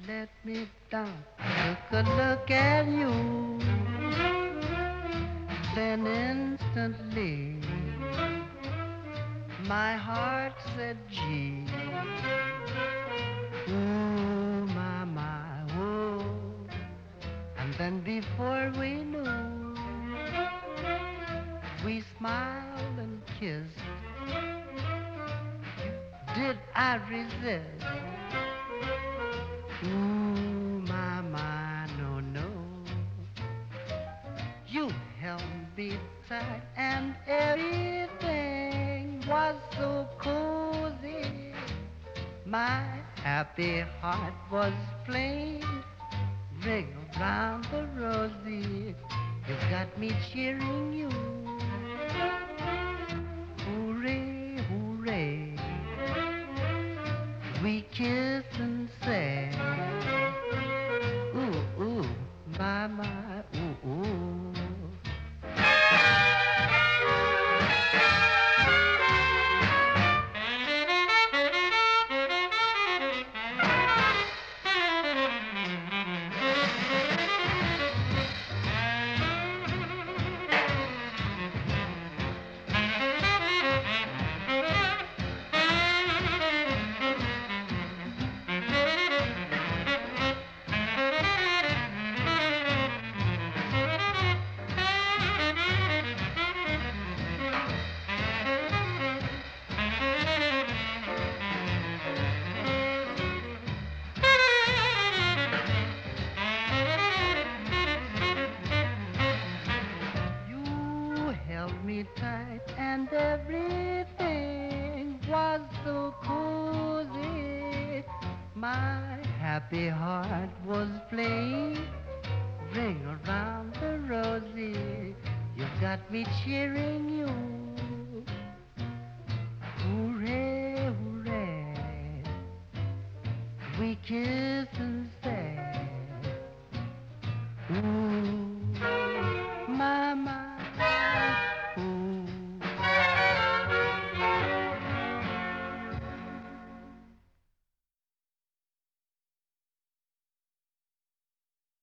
let me down. Took a look at you, then instantly my heart said, gee, ooh, my, whoa. And then before we knew, we smiled and kissed. Did I resist? Ooh, my, no, no. You held me tight and everything was so cozy. My happy heart was playing ring around the rosy. You got me cheering you. Hooray, hooray. We kissed and sang. Ooh, ooh, my, ooh, ooh. You held me tight and everything was so cozy. My happy heart was playing ring around the rosy. You got me cheering you.